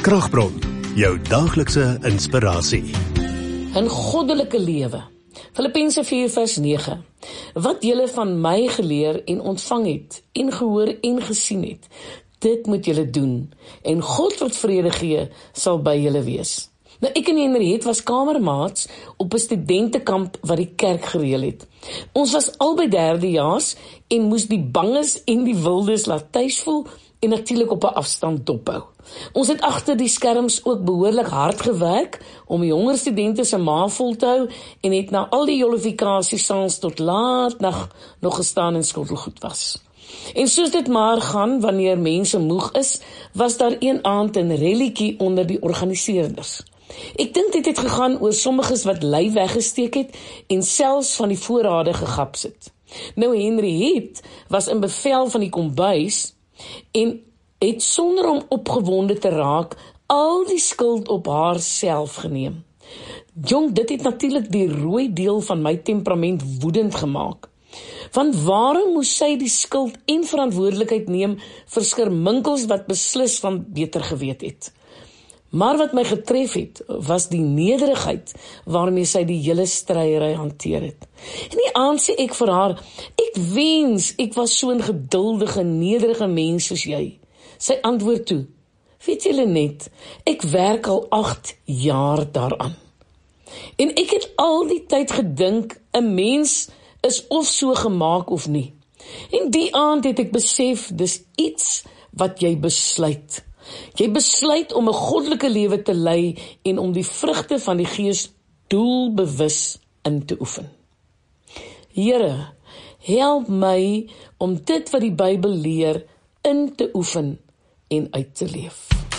Kragbron, jou daaglikse inspirasie. 'n goddelike lewe. Filippense 4 vers 9. Wat julle van my geleer en ontvang het, en gehoor en gesien het, dit moet julle doen, en God wat vrede gee, sal by julle wees. Nou, ek en Henriette was kamermaats op 'n studentekamp wat die kerk gereël het. Ons was albei derdejaars en moes die banges en die wildes laat tuis voel en natuurlik op 'n afstand dophou. Ons het agter die skerms ook behoorlik hard gewerk om jonger studente se maag vol te hou en het na al die jollifikasies saans tot laat nag nog gestaan en skottelgoed was. En soos dit maar gaan wanneer mense moeg is, was daar een aand 'n relletjie onder die organiseerders. Ek dink dit het gegaan oor sommiges wat lui weggesteek het en selfs van die voorrade gegaps het. Nou Henriette was in bevel van die kombuis en het sonder om opgewonde te raak al die skuld op haarself geneem. Jong, dit het natuurlik die rooi deel van my temperament woedend gemaak. Want waarom moes sy die skuld en verantwoordelikheid neem vir skerminkels wat beslis van beter geweet het? Maar wat my getref het, was die nederigheid waarmee sy die hele stryery hanteer het. En die aand sê ek vir haar, ek wens ek was so 'n geduldige, nederige mens soos jy. Sy antwoord toe, weet julle net, ek werk al 8 jaar daaraan. En ek het al die tyd gedink, 'n mens is of so gemaak of nie. En die aand het ek besef, dis iets wat jy besluit. Jy besluit om 'n goddelike lewe te lei en om die vrugte van die Gees doelbewus in te oefen. Here, help my om dit wat die Bybel leer in te oefen en uit te leef.